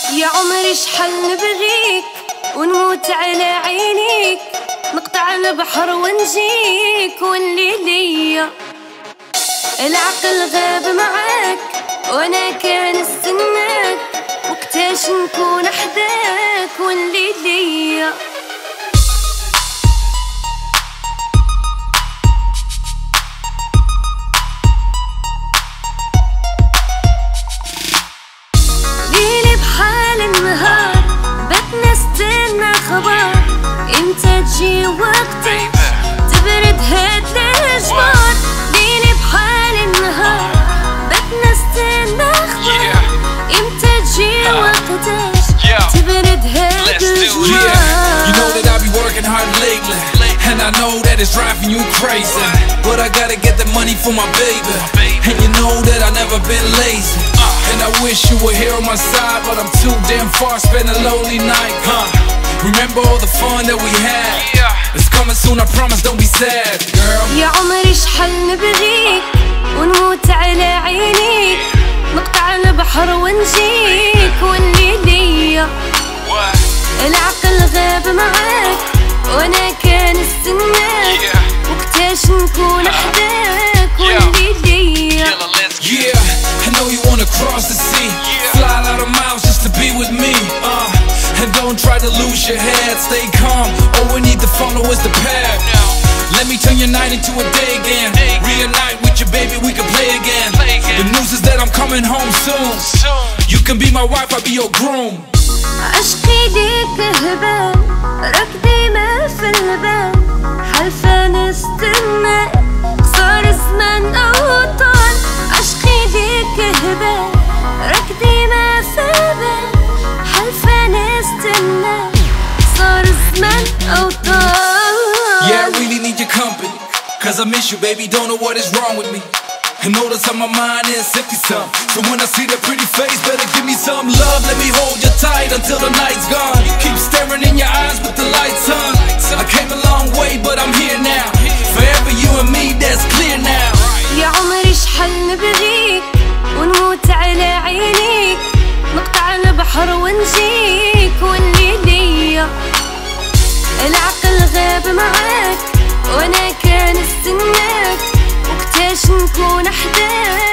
يا عمري شحال نبغيك ونموت على عينيك، نقطع البحر ونجيك ونلي ليا. العقل غاب معاك وانا كان استناك، وقتاش نكون حداك ونلي ليا. ليلي بحال النهار باتنا استنى خبر، امتى تجي وقتك تبرد هاد الجبار. ليلي بحال النهار باتنا استنى خبر، امتى تجي وقتك تبرد هاد الجبار. You know that I be working hard lately, and I know that it's driving you crazy, but I gotta get the money for my baby, and you know that I never been lazy. And I wish you were here on my side, but I'm too damn far, spend a lonely night. Remember all the fun that we had? It's coming soon, I promise, don't be sad, girl. يا عمري شحال نبغيك ونموت على عينيك، نقطع البحر ونجيك ونلي ليا. العقل غاب معاك وانا كان استناك، وقتاش نكون حداك ونلي ليا. Yeah, I know you wanna cross the sea, fly a lot of miles just to be with me. And don't try to lose your head, stay calm, all we need to follow is the path. Let me turn your night into a day again, reunite with your baby, we can play again. The news is that I'm coming home soon, you can be my wife, I'll be your groom. عشقي ليك هبال راك ديما في البال، حلفة نستنى صار الزمان أو طال. عشقي ليك هبال راك ديما في البال، حلفة نستنى صار الزمان أو طال. Yeah, I really need your company, cause I miss you baby, don't know what is wrong with me. And notice how my mind is empty some, so when I see that pretty face, better give me some love. Let me hold you tight until the night's gone, keep staring in your eyes with the lights on. I came a long way but I'm here now, forever you and me, that's clear now. يا عمري شحال نبغيك ونموت على عينيك، نقطع البحر ونجيك ونلي ليا. العقل غاب معاك وانا كان استناك، وقتاش نكون حداك